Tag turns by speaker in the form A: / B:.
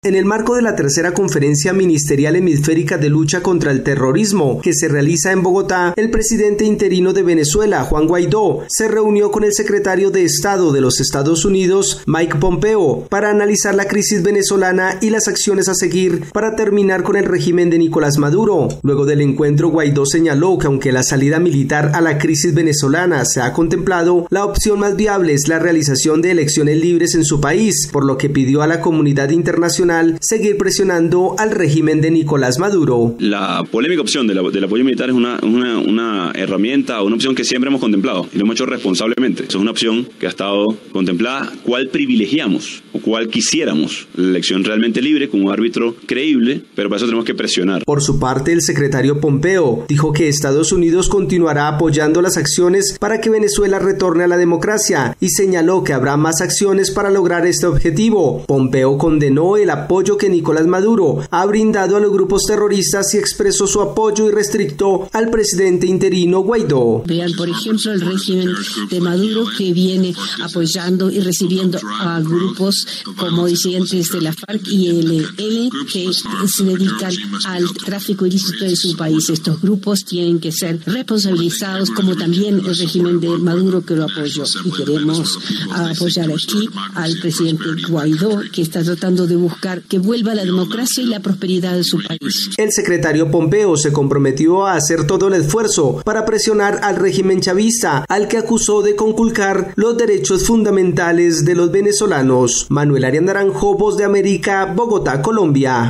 A: En el marco de la tercera conferencia ministerial hemisférica de lucha contra el terrorismo que se realiza en Bogotá, el presidente interino de Venezuela, Juan Guaidó, se reunió con el secretario de Estado de los Estados Unidos, Mike Pompeo, para analizar la crisis venezolana y las acciones a seguir para terminar con el régimen de Nicolás Maduro. Luego del encuentro, Guaidó señaló que aunque la salida militar a la crisis venezolana se ha contemplado, la opción más viable es la realización de elecciones libres en su país, por lo que pidió a la comunidad internacional seguir presionando al régimen de Nicolás Maduro.
B: La polémica opción del apoyo militar es una herramienta, una opción que siempre hemos contemplado y lo hemos hecho responsablemente. Es una opción que ha estado contemplada. ¿Cuál privilegiamos o cuál quisiéramos? La elección realmente libre con un árbitro creíble, pero para eso tenemos que presionar.
A: Por su parte, el secretario Pompeo dijo que Estados Unidos continuará apoyando las acciones para que Venezuela retorne a la democracia y señaló que habrá más acciones para lograr este objetivo. Pompeo condenó el apoyo que Nicolás Maduro ha brindado a los grupos terroristas y expresó su apoyo irrestricto al presidente interino Guaidó.
C: Vean, por ejemplo, el régimen de Maduro, que viene apoyando y recibiendo a grupos como disidentes de la FARC y ELN que se dedican al tráfico ilícito de su país. Estos grupos tienen que ser responsabilizados, como también el régimen de Maduro que lo apoyó. Y queremos apoyar aquí al presidente Guaidó, que está tratando de buscar que vuelva la democracia y la prosperidad de su país.
A: El secretario Pompeo se comprometió a hacer todo el esfuerzo para presionar al régimen chavista, al que acusó de conculcar los derechos fundamentales de los venezolanos. Manuel Arias Naranjo, Voz de América, Bogotá, Colombia.